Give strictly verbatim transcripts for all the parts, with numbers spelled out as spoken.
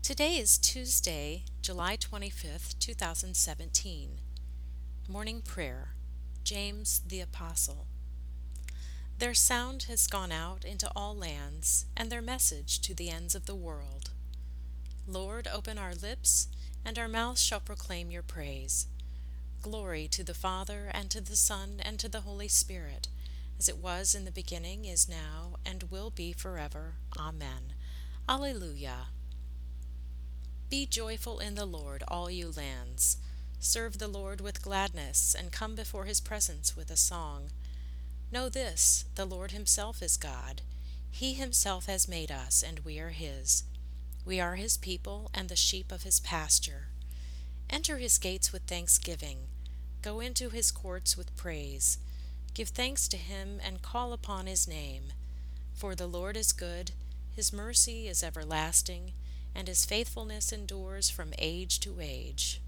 Today is Tuesday, July twenty-fifth, two thousand seventeen. Morning Prayer. James the Apostle. Their sound has gone out into all lands, and their message to the ends of the world. Lord, open our lips, and our mouths shall proclaim your praise. Glory to the Father, and to the Son, and to the Holy Spirit, as it was in the beginning, is now, and will be forever. Amen. Alleluia. Be joyful in the Lord, all you lands. Serve the Lord with gladness, and come before his presence with a song. Know this, the Lord himself is God. He himself has made us, and we are his. We are his people, and the sheep of his pasture. Enter his gates with thanksgiving. Go into his courts with praise. Give thanks to him, and call upon his name. For the Lord is good, his mercy is everlasting, and his faithfulness endures from age to age.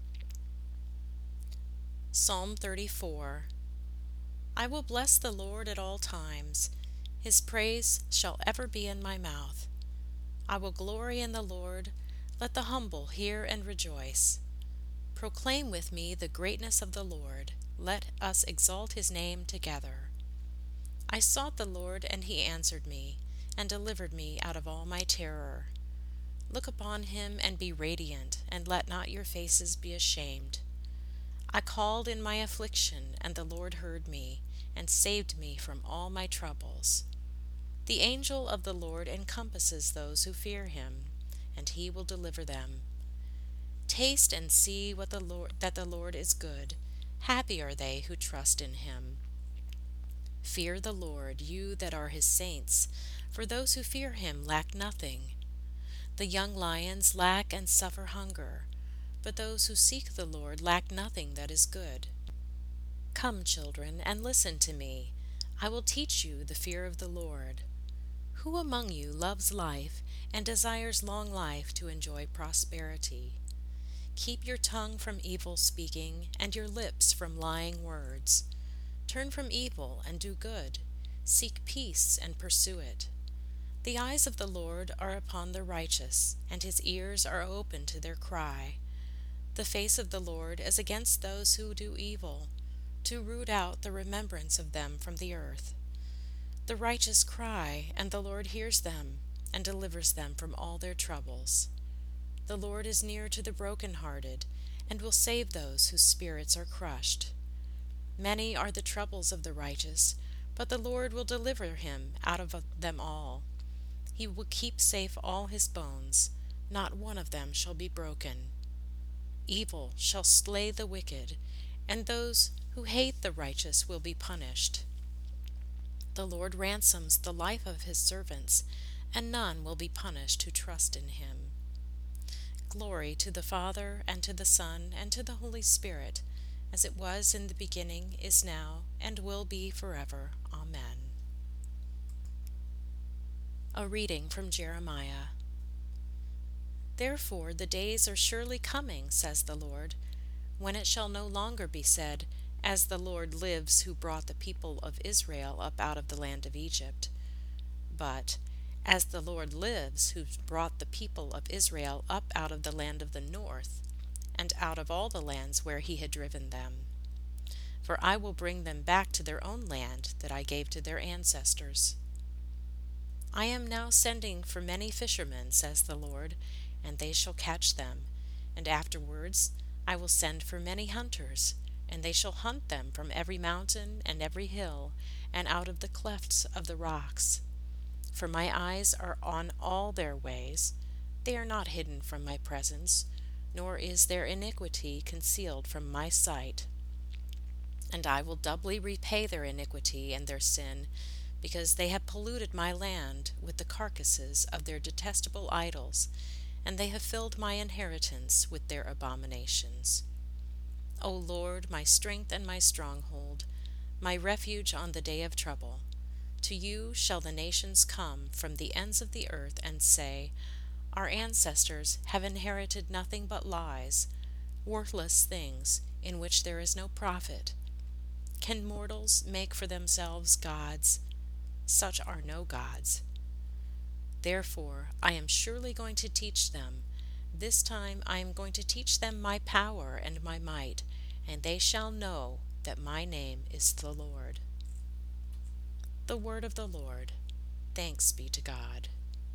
Psalm thirty-four. I will bless the Lord at all times. His praise shall ever be in my mouth. I will glory in the Lord. Let the humble hear and rejoice. Proclaim with me the greatness of the Lord. Let us exalt his name together. I sought the Lord, and he answered me, and delivered me out of all my terror. Look upon him and be radiant, and let not your faces be ashamed. I called in my affliction, and the Lord heard me, and saved me from all my troubles. The angel of the Lord encompasses those who fear him, and he will deliver them. Taste and see what the Lord, that the Lord is good. Happy are they who trust in him. Fear the Lord, you that are his saints, for those who fear him lack nothing. The young lions lack and suffer hunger, but those who seek the Lord lack nothing that is good. Come, children, and listen to me. I will teach you the fear of the Lord. Who among you loves life and desires long life to enjoy prosperity? Keep your tongue from evil speaking and your lips from lying words. Turn from evil and do good. Seek peace and pursue it. The eyes of the Lord are upon the righteous, and his ears are open to their cry. The face of the Lord is against those who do evil, to root out the remembrance of them from the earth. The righteous cry, and the Lord hears them, and delivers them from all their troubles. The Lord is near to the brokenhearted, and will save those whose spirits are crushed. Many are the troubles of the righteous, but the Lord will deliver him out of them all. He will keep safe all his bones, not one of them shall be broken. Evil shall slay the wicked, and those who hate the righteous will be punished. The Lord ransoms the life of his servants, and none will be punished who trust in him. Glory to the Father, and to the Son, and to the Holy Spirit, as it was in the beginning, is now, and will be forever. Amen. A reading from Jeremiah. Therefore the days are surely coming, says the Lord, when it shall no longer be said, As the Lord lives who brought the people of Israel up out of the land of Egypt, but, As the Lord lives who brought the people of Israel up out of the land of the north, and out of all the lands where he had driven them. For I will bring them back to their own land that I gave to their ancestors. I am now sending for many fishermen, says the Lord, and they shall catch them. And afterwards I will send for many hunters, and they shall hunt them from every mountain and every hill, and out of the clefts of the rocks. For my eyes are on all their ways. They are not hidden from my presence, nor is their iniquity concealed from my sight. And I will doubly repay their iniquity and their sin, because they have polluted my land with the carcasses of their detestable idols, and they have filled my inheritance with their abominations. O Lord, my strength and my stronghold, my refuge on the day of trouble, to you shall the nations come from the ends of the earth and say, Our ancestors have inherited nothing but lies, worthless things in which there is no profit. Can mortals make for themselves gods? Such are no gods. Therefore I am surely going to teach them This time I am going to teach them my power and my might, and they shall know that my name is the Lord." The word of the Lord. Thanks be to God.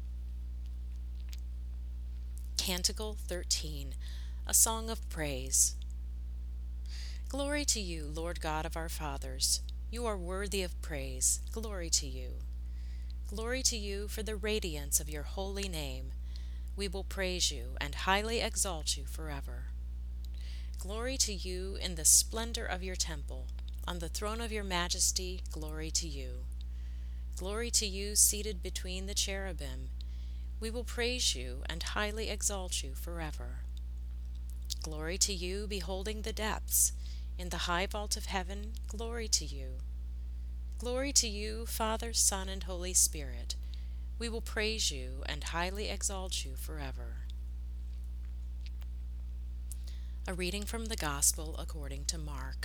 Canticle thirteen, a song of praise. Glory to you, Lord God of our fathers. You are worthy of praise. Glory to you. Glory to you for the radiance of your holy name. We will praise you and highly exalt you forever. Glory to you in the splendor of your temple. On the throne of your majesty, glory to you. Glory to you seated between the cherubim. We will praise you and highly exalt you forever. Glory to you beholding the depths. In the high vault of heaven, glory to you. Glory to you, Father, Son, and Holy Spirit. We will praise you and highly exalt you forever. A reading from the Gospel according to Mark.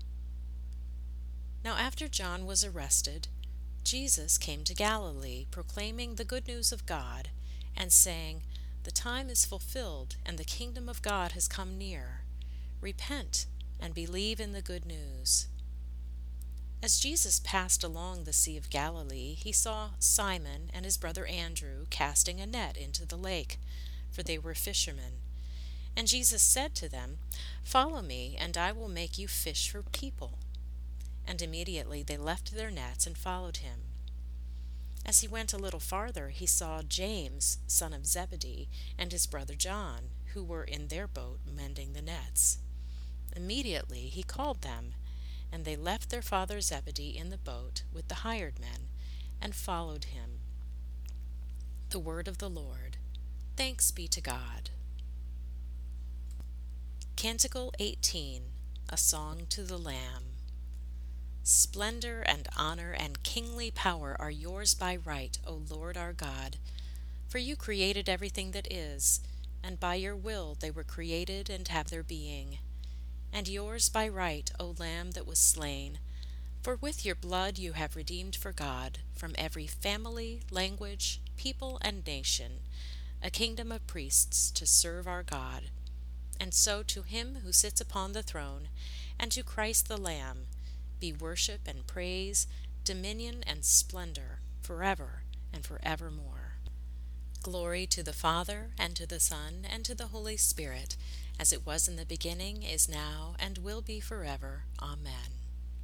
Now after John was arrested, Jesus came to Galilee, proclaiming the good news of God, and saying, "The time is fulfilled, and the kingdom of God has come near. Repent and believe in the good news." As Jesus passed along the Sea of Galilee, he saw Simon and his brother Andrew casting a net into the lake, for they were fishermen. And Jesus said to them, "Follow me, and I will make you fish for people." And immediately they left their nets and followed him. As he went a little farther, he saw James, son of Zebedee, and his brother John, who were in their boat mending the nets. Immediately he called them, and they left their father Zebedee in the boat with the hired men, and followed him. The word of the Lord. Thanks be to God. Canticle eighteen, a song to the Lamb. Splendor and honor and kingly power are yours by right, O Lord our God. For you created everything that is, and by your will they were created and have their being. And yours by right, O Lamb that was slain, for with your blood you have redeemed for God, from every family, language, people, and nation, a kingdom of priests to serve our God. And so to him who sits upon the throne, and to Christ the Lamb, be worship and praise, dominion and splendor, forever and forevermore. Glory to the Father, and to the Son, and to the Holy Spirit, as it was in the beginning, is now, and will be forever. Amen.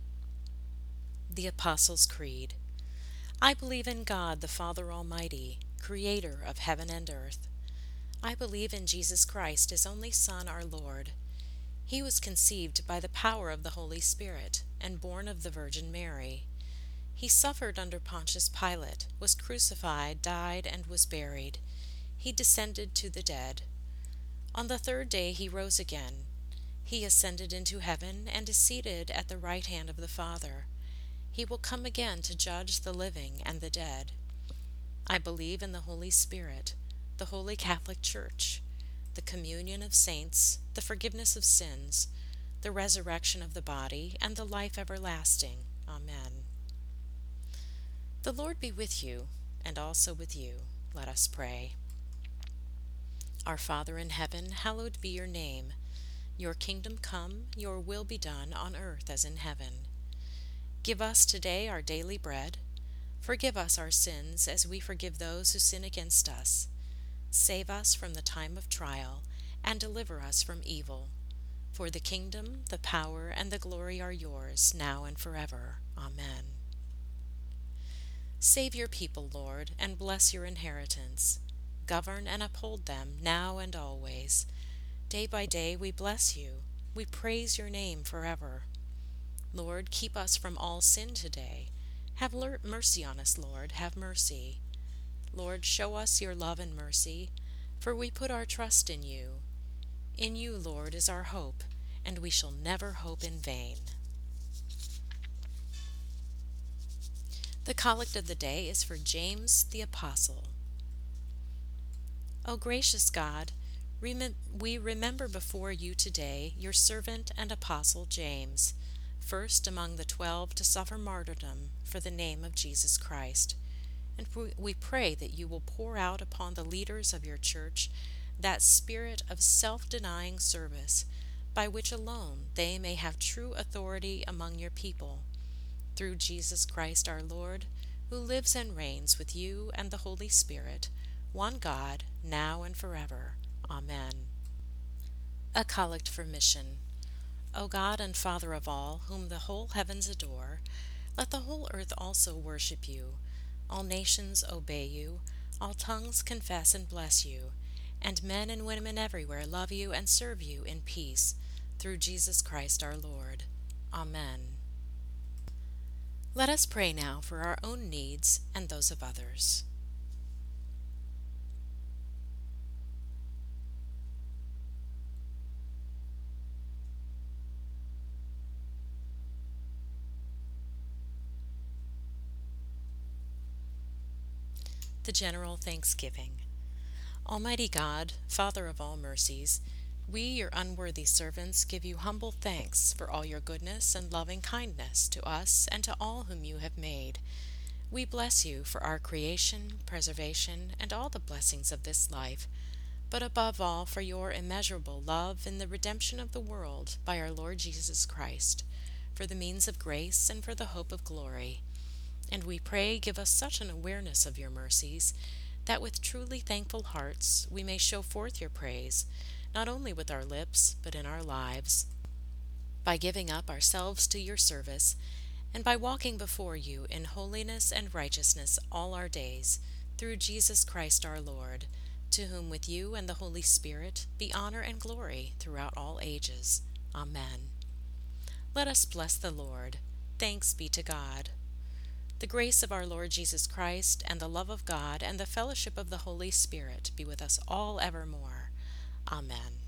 The Apostles' Creed. I believe in God, the Father Almighty, creator of heaven and earth. I believe in Jesus Christ, his only Son, our Lord. He was conceived by the power of the Holy Spirit, and born of the Virgin Mary. He suffered under Pontius Pilate, was crucified, died, and was buried. He descended to the dead. On the third day he rose again. He ascended into heaven, and is seated at the right hand of the Father. He will come again to judge the living and the dead. I believe in the Holy Spirit, the Holy Catholic Church, the communion of saints, the forgiveness of sins, the resurrection of the body, and the life everlasting. Amen. The Lord be with you, and also with you. Let us pray. Our Father in heaven, hallowed be your name. Your kingdom come, your will be done on earth as in heaven. Give us today our daily bread. Forgive us our sins as we forgive those who sin against us. Save us from the time of trial, and deliver us from evil. For the kingdom, the power, and the glory are yours, now and forever. Amen. Save your people, Lord, and bless your inheritance. Govern and uphold them, now and always. Day by day we bless you. We praise your name forever. Lord, keep us from all sin today. Have mercy on us, Lord, have mercy. Lord, show us your love and mercy, for we put our trust in you. In you, Lord, is our hope, and we shall never hope in vain. The collect of the day is for James the Apostle. O gracious God, rem- we remember before you today your servant and apostle James, first among the twelve to suffer martyrdom for the name of Jesus Christ. And we pray that you will pour out upon the leaders of your church that spirit of self-denying service by which alone they may have true authority among your people, through Jesus Christ our Lord, who lives and reigns with you and the Holy Spirit, one God, now and forever. Amen. A Collect for Mission. O God and Father of all, whom the whole heavens adore, let the whole earth also worship you. All nations obey you, all tongues confess and bless you, and men and women everywhere love you and serve you in peace, through Jesus Christ our Lord. Amen. Let us pray now for our own needs and those of others. The General Thanksgiving. Almighty God, Father of all mercies, we, your unworthy servants, give you humble thanks for all your goodness and loving kindness to us and to all whom you have made. We bless you for our creation, preservation, and all the blessings of this life, but above all for your immeasurable love in the redemption of the world by our Lord Jesus Christ, for the means of grace and for the hope of glory. And we pray, give us such an awareness of your mercies, that with truly thankful hearts we may show forth your praise, not only with our lips, but in our lives, by giving up ourselves to your service, and by walking before you in holiness and righteousness all our days, through Jesus Christ our Lord, to whom with you and the Holy Spirit be honor and glory throughout all ages. Amen. Let us bless the Lord. Thanks be to God. The grace of our Lord Jesus Christ, and the love of God, and the fellowship of the Holy Spirit be with us all evermore. Amen.